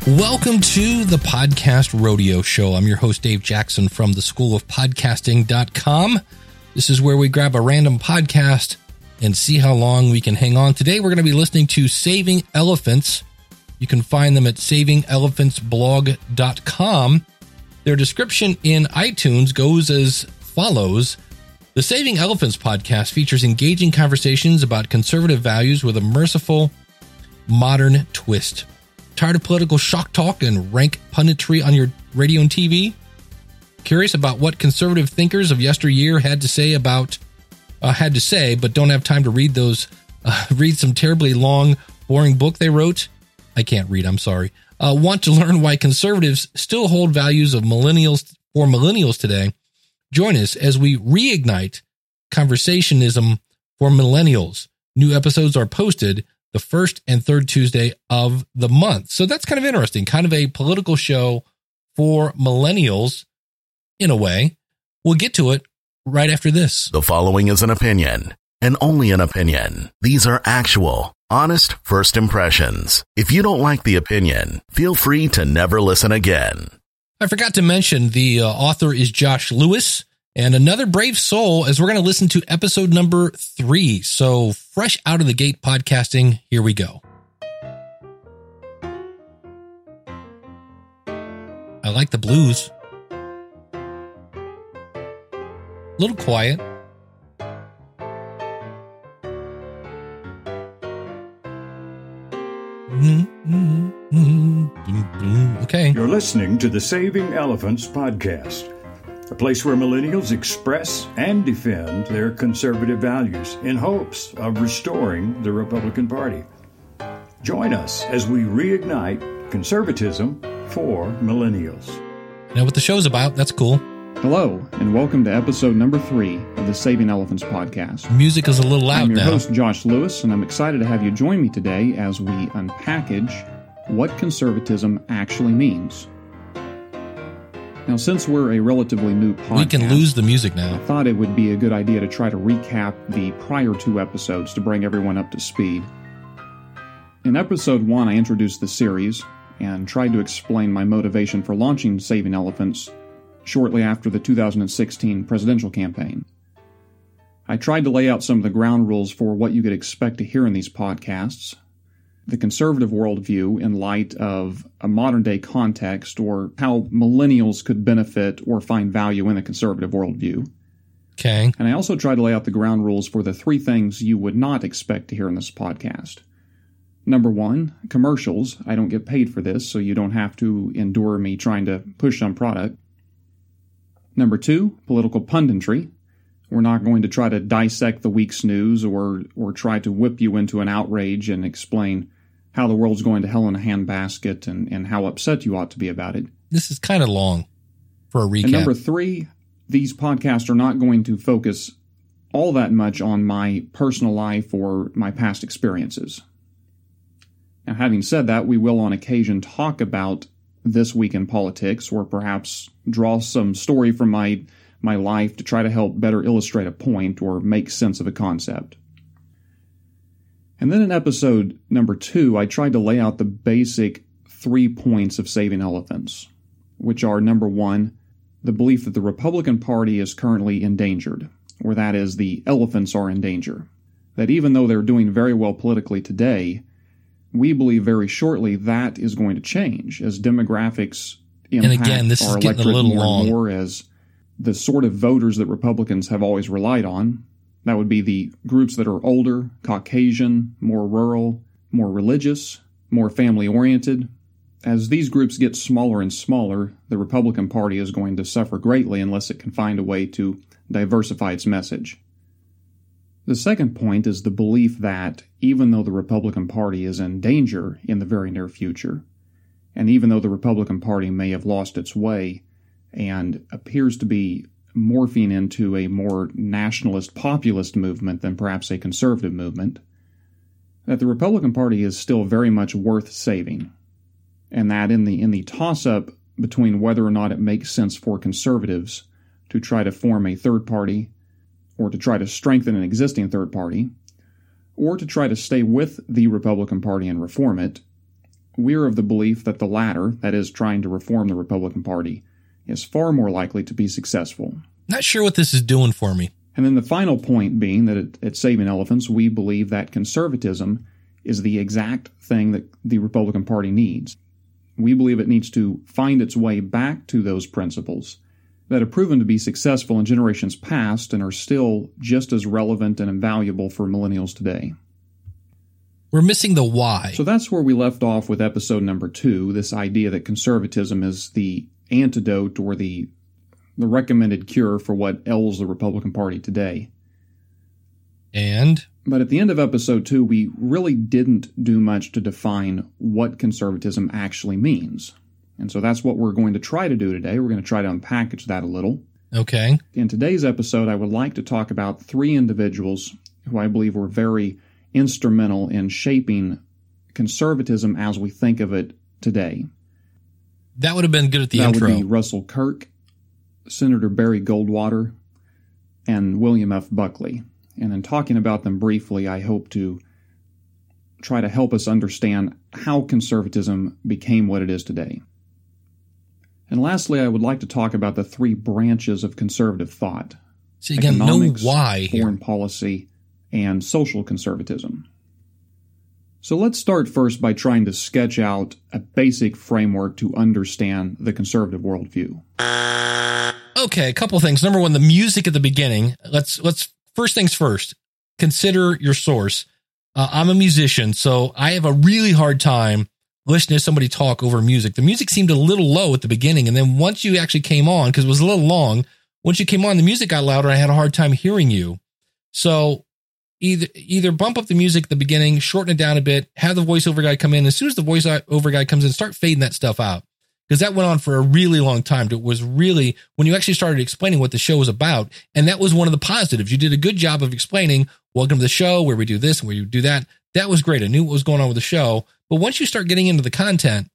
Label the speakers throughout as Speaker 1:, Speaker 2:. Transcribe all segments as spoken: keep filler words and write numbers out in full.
Speaker 1: Welcome to the Podcast Rodeo Show. I'm your host, Dave Jackson from the school of podcasting dot com. This is where we grab a random podcast and see how long we can hang on. Today, we're going to be listening to Saving Elephants. You can find them at saving elephants blog dot com. Their description in iTunes goes as follows. The Saving Elephants podcast features engaging conversations about conservative values with a merciful, modern twist. Tired of political shock talk and rank punditry on your radio and T V? Curious about what conservative thinkers of yesteryear had to say about, uh, had to say, but don't have time to read those, uh, read some terribly long, boring book they wrote? I can't read, I'm sorry. Uh, want to learn why conservatives still hold values of millennials for millennials today? Join us as we reignite conversationism for millennials. New episodes are posted the first and third Tuesday of the month. So that's kind of interesting, kind of a political show for millennials in a way. We'll get to it right after this.
Speaker 2: The following is an opinion, and only an opinion. These are actual, honest first impressions. If you don't like the opinion, feel free to never listen again.
Speaker 1: I forgot to mention the uh, author is Josh Lewis, and another brave soul as we're going to listen to episode number three. So fresh out of the gate podcasting, here we go. I like the blues. A little quiet. Okay.
Speaker 3: You're listening to the Saving Elephants podcast, a place where millennials express and defend their conservative values in hopes of restoring the Republican Party. Join us as we reignite conservatism for millennials.
Speaker 1: Know what the show's about? That's cool.
Speaker 4: Hello, and welcome to episode number three of the Saving Elephants podcast.
Speaker 1: Music is a little loud
Speaker 4: I'm your
Speaker 1: now.
Speaker 4: host, Josh Lewis, and I'm excited to have you join me today as we unpackage what conservatism actually means. Now, since we're a relatively new podcast,
Speaker 1: we can lose the music now.
Speaker 4: I thought it would be a good idea to try to recap the prior two episodes to bring everyone up to speed. In episode one, I introduced the series and tried to explain my motivation for launching Saving Elephants shortly after the two thousand sixteen presidential campaign. I tried to lay out some of the ground rules for what you could expect to hear in these podcasts, the conservative worldview in light of a modern-day context, or how millennials could benefit or find value in a conservative worldview.
Speaker 1: Okay.
Speaker 4: And I also tried to lay out the ground rules for the three things you would not expect to hear in this podcast. Number one, commercials. I don't get paid for this, so you don't have to endure me trying to push some product. Number two, political punditry. We're not going to try to dissect the week's news or or try to whip you into an outrage and explain how the world's going to hell in a handbasket and, and how upset you ought to be about it.
Speaker 1: This is kind of long for a recap.
Speaker 4: And number three, these podcasts are not going to focus all that much on my personal life or my past experiences. Now, having said that, we will on occasion talk about this week in politics, or perhaps draw some story from my my life to try to help better illustrate a point or make sense of a concept. And then in episode number two, I tried to lay out the basic three points of Saving Elephants, which are, number one, the belief that the Republican Party is currently endangered, or that is, the elephants are in danger. That even though they're doing very well politically today, we believe very shortly that is going to change as demographics impact
Speaker 1: and again, this
Speaker 4: our
Speaker 1: is getting a
Speaker 4: electorate
Speaker 1: little
Speaker 4: more
Speaker 1: long.
Speaker 4: and more, as the sort of voters that Republicans have always relied on. That would be the groups that are older, Caucasian, more rural, more religious, more family-oriented. As these groups get smaller and smaller, the Republican Party is going to suffer greatly unless it can find a way to diversify its message. The second point is the belief that even though the Republican Party is in danger in the very near future, and even though the Republican Party may have lost its way and appears to be morphing into a more nationalist populist movement than perhaps a conservative movement, that the Republican Party is still very much worth saving, and that in the in the toss-up between whether or not it makes sense for conservatives to try to form a third party or to try to strengthen an existing third party, or to try to stay with the Republican Party and reform it, we're of the belief that the latter, that is, trying to reform the Republican Party, is far more likely to be successful.
Speaker 1: Not sure what this is doing for me.
Speaker 4: And then the final point being that at, at Saving Elephants, we believe that conservatism is the exact thing that the Republican Party needs. We believe it needs to find its way back to those principles that have proven to be successful in generations past and are still just as relevant and invaluable for millennials today.
Speaker 1: We're missing the why.
Speaker 4: So that's where we left off with episode number two, this idea that conservatism is the antidote or the the recommended cure for what ails the Republican Party today.
Speaker 1: And?
Speaker 4: But at the end of episode two, we really didn't do much to define what conservatism actually means. And so that's what we're going to try to do today. We're going to try to unpackage that a little.
Speaker 1: Okay.
Speaker 4: In today's episode, I would like to talk about three individuals who I believe were very instrumental in shaping conservatism as we think of it today.
Speaker 1: That would have been good at the
Speaker 4: that
Speaker 1: intro.
Speaker 4: That would be Russell Kirk, Senator Barry Goldwater, and William F. Buckley. And in talking about them briefly, I hope to try to help us understand how conservatism became what it is today. And lastly, I would like to talk about the three branches of conservative thought.
Speaker 1: So again, no why here.
Speaker 4: Foreign policy, and social conservatism. So let's start first by trying to sketch out a basic framework to understand the conservative worldview.
Speaker 1: Okay, a couple things. Number one, the music at the beginning. Let's let's first things first. Consider your source. Uh, I'm a musician, so I have a really hard time listening to somebody talk over music. The music seemed a little low at the beginning, and then once you actually came on, because it was a little long, once you came on, the music got louder. I had a hard time hearing you. So either either bump up the music at the beginning, shorten it down a bit, have the voiceover guy come in. As soon as the voiceover guy comes in, start fading that stuff out. Because that went on for a really long time. It was really, when you actually started explaining what the show was about, and that was one of the positives. You did a good job of explaining, welcome to the show, where we do this and where you do that. That was great. I knew what was going on with the show. But once you start getting into the content,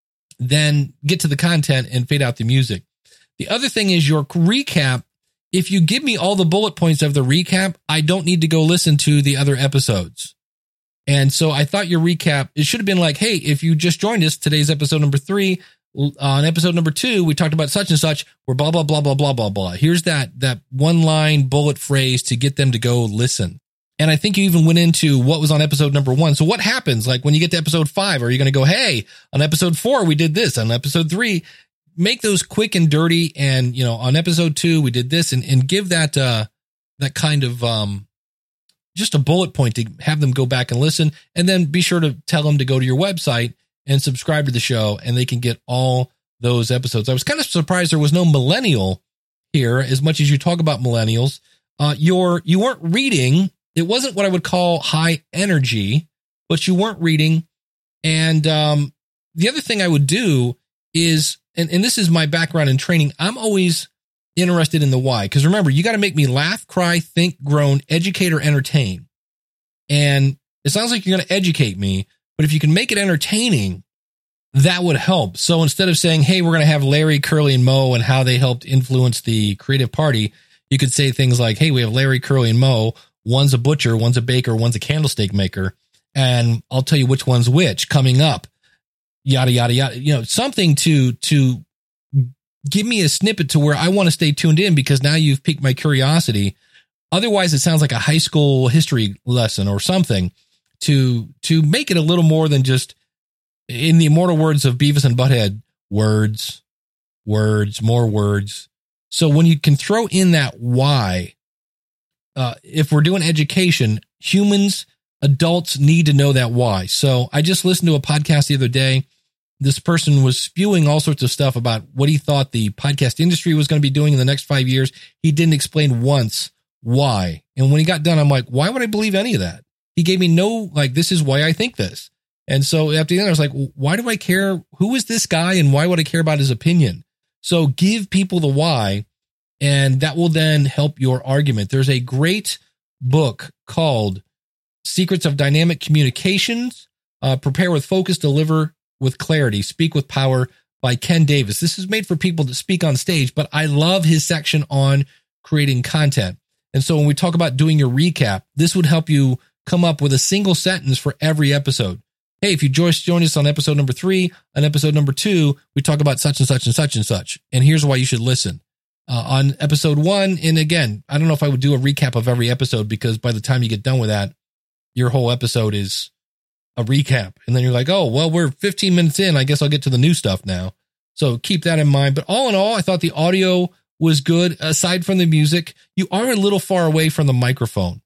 Speaker 1: then get to the content and fade out the music. The other thing is your recap. If you give me all the bullet points of the recap, I don't need to go listen to the other episodes. And so I thought your recap, it should have been like, hey, if you just joined us, today's episode number three, on episode number two, we talked about such and such, we're blah, blah, blah, blah, blah, blah, blah. Here's that, that one line bullet phrase to get them to go listen. And I think you even went into what was on episode number one. So what happens? Like when you get to episode five, are you going to go, hey, on episode four, we did this. On episode three, make those quick and dirty. And, you know, on episode two, we did this, and, and give that, uh, that kind of, um, just a bullet point to have them go back and listen. And then be sure to tell them to go to your website and subscribe to the show, and they can get all those episodes. I was kind of surprised there was no millennial here, as much as you talk about millennials. Uh, you're, you weren't reading. It wasn't what I would call high energy, but you weren't reading. And um, the other thing I would do is, and, and this is my background in training, I'm always interested in the why. Because remember, you got to make me laugh, cry, think, groan, educate, or entertain. And it sounds like you're going to educate me, but if you can make it entertaining, that would help. So instead of saying, hey, we're going to have Larry, Curly, and Moe and how they helped influence the creative party, you could say things like, hey, we have Larry, Curly, and Moe. One's a butcher, one's a baker, one's a candlestick maker. And I'll tell you which one's which coming up, yada, yada, yada. You know, something to, to give me a snippet to where I want to stay tuned in, because now you've piqued my curiosity. Otherwise, it sounds like a high school history lesson or something. To to make it a little more than just, in the immortal words of Beavis and Butthead, words, words, more words. So when you can throw in that why, uh, if we're doing education, humans, adults need to know that why. So I just listened to a podcast the other day. This person was spewing all sorts of stuff about what he thought the podcast industry was going to be doing in the next five years. He didn't explain once why. And when he got done, I'm like, why would I believe any of that? He gave me no, like, this is why I think this. And so after the end, I was like, why do I care? Who is this guy and why would I care about his opinion? So give people the why, and that will then help your argument. There's a great book called Secrets of Dynamic Communications, uh, Prepare with Focus, Deliver with Clarity, Speak with Power by Ken Davis. This is made for people to speak on stage, but I love his section on creating content. And so when we talk about doing your recap, this would help you come up with a single sentence for every episode. hey, if you just joined us on episode number three, on episode number two, we talk about such and such and such and such. And here's why you should listen. Uh, on episode one, and again, I don't know if I would do a recap of every episode because by the time you get done with that, your whole episode is a recap. And then you're like, oh, well, we're fifteen minutes in. I guess I'll get to the new stuff now. So keep that in mind. But all in all, I thought the audio was good. Aside from the music, you are a little far away from the microphone.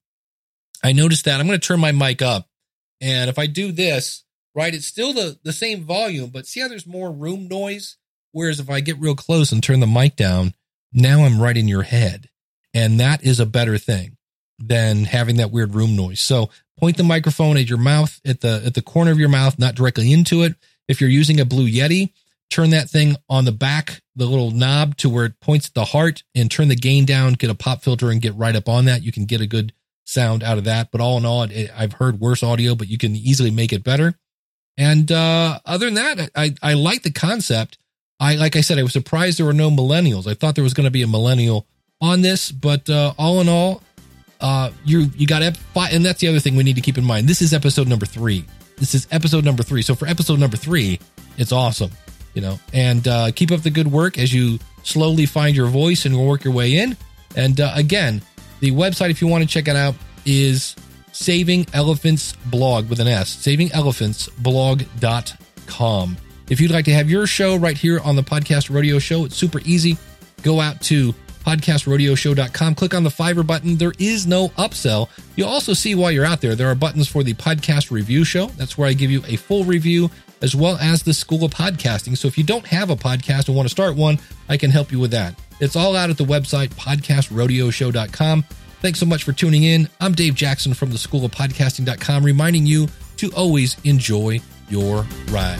Speaker 1: I noticed that. I'm going to turn my mic up. And if I do this, right, it's still the, the same volume, but see how there's more room noise? Whereas if I get real close and turn the mic down, now I'm right in your head. And that is a better thing than having that weird room noise. So point the microphone at your mouth, at the at the corner of your mouth, not directly into it. If you're using a Blue Yeti, turn that thing on the back, the little knob to where it points at the heart, and turn the gain down, get a pop filter and get right up on that. You can get a good sound out of that. But all in all, it, I've heard worse audio, but you can easily make it better. And uh, other than that, I, I like the concept. I, like I said, I was surprised there were no millennials. I thought there was going to be a millennial on this, but uh, all in all, uh, you you got ep- and that's the other thing we need to keep in mind. This is episode number three. This is episode number three. So for episode number three, it's awesome, you know. And uh, keep up the good work as you slowly find your voice and work your way in. And uh, again, the website, if you want to check it out, is Saving Elephants Blog with an S, saving elephants blog dot com. If you'd like to have your show right here on the Podcast Rodeo Show, it's super easy. Go out to podcast rodeo show dot com, click on the Fiverr button. There is no upsell. You'll also see while you're out there, there are buttons for the Podcast Review Show. That's where I give you a full review, as well as the School of Podcasting. So if you don't have a podcast and want to start one, I can help you with that. It's all out at the website, podcast rodeo show dot com. Thanks so much for tuning in. I'm Dave Jackson from the school of podcasting dot com, reminding you to always enjoy your ride.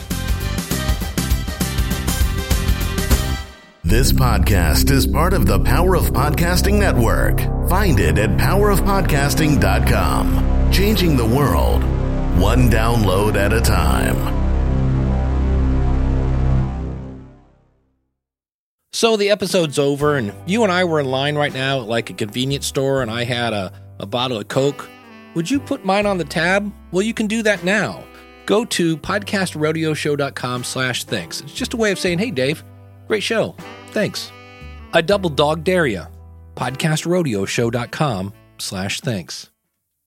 Speaker 2: This podcast is part of the Power of Podcasting Network. Find it at power of podcasting dot com. Changing the world, one download at a time.
Speaker 1: So the episode's over, and you and I were in line right now at like a convenience store, and I had a, a bottle of Coke. Would you put mine on the tab? Well, you can do that now. Go to podcast rodeo show dot com slash thanks. It's just a way of saying, hey, Dave, great show. Thanks. I double dog dare ya. podcast rodeo show dot com slash thanks.